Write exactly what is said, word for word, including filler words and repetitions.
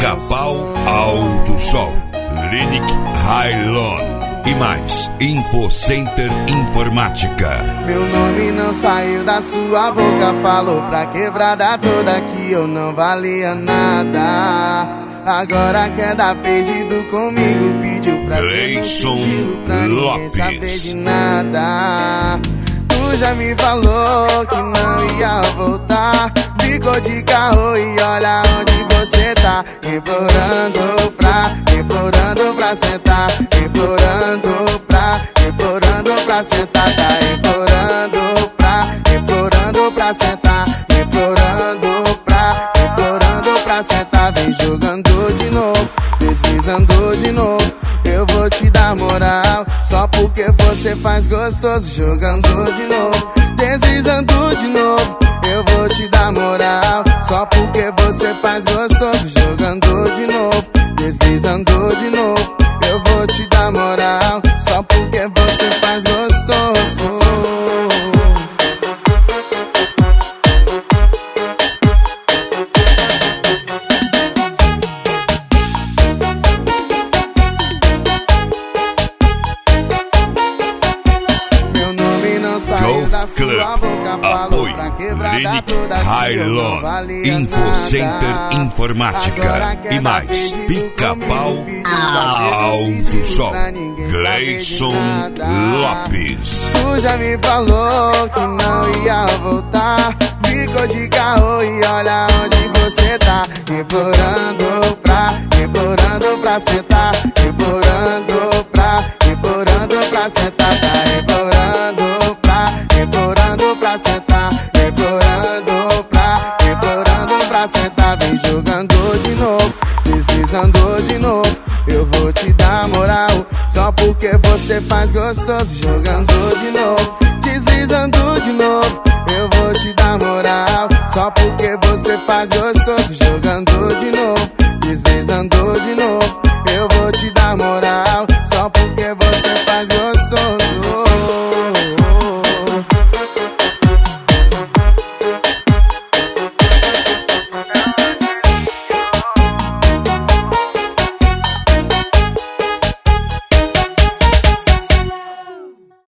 Pica-Pau Alto Sol, Linic Hylon e mais Infocenter Informática. Meu nome não saiu da sua boca, falou pra quebrada toda que eu não valia nada. Agora quer dar perdido comigo, pediu pra ser no sigilo, pra ninguém saber de nada. Tu já me falou que não ia voltar, ficou de carro e olha onde você tá. Implorando pra, implorando pra sentar, implorando pra, implorando pra sentar. Tá implorando pra, implorando pra sentar, implorando pra, implorando pra sentar. Vem jogando de novo, deslizando de novo, eu vou te dar moral, só porque você faz gostoso. Jogando de novo, deslizando de novo, eu vou te dar moral, só porque você faz gostoso. Jogando de novo, deslizando de novo, eu vou te dar moral, só porque você faz gostoso. Golf Club, apoio Linic Hylon, Infocenter Informática e mais Pica-Pau Alto Sol, Gleison Lopes. Tu já me falou que não ia voltar, ficou de carro e olha onde você tá. Implorando pra, implorando pra sentar, implorando pra, implorando pra sentar. Tá implorando pra, implorando pra sentar, implorando pra, implorando pra sentar. Vem jogando de novo, deslizando de novo, eu vou te dar moral, só porque você faz gostoso. Jogando de novo, deslizando de novo, eu vou te dar moral, só porque você faz gostoso. Jogando